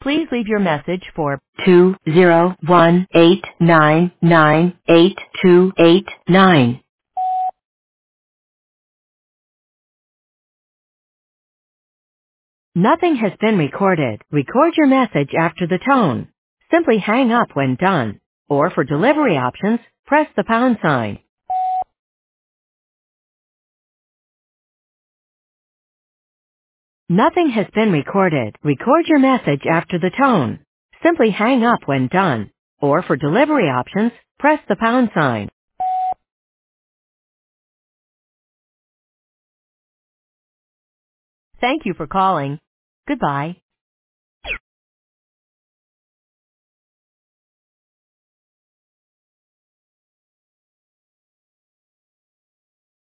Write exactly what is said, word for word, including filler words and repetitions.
Please leave your message for two zero one eight nine nine eight two eight nine. Nothing has been recorded. Record your message after the tone. Simply hang up when done. Or for delivery options, press the pound sign. Nothing has been recorded. Record your message after the tone. Simply hang up when done. Or for delivery options, press the pound sign. Thank you for calling. Goodbye.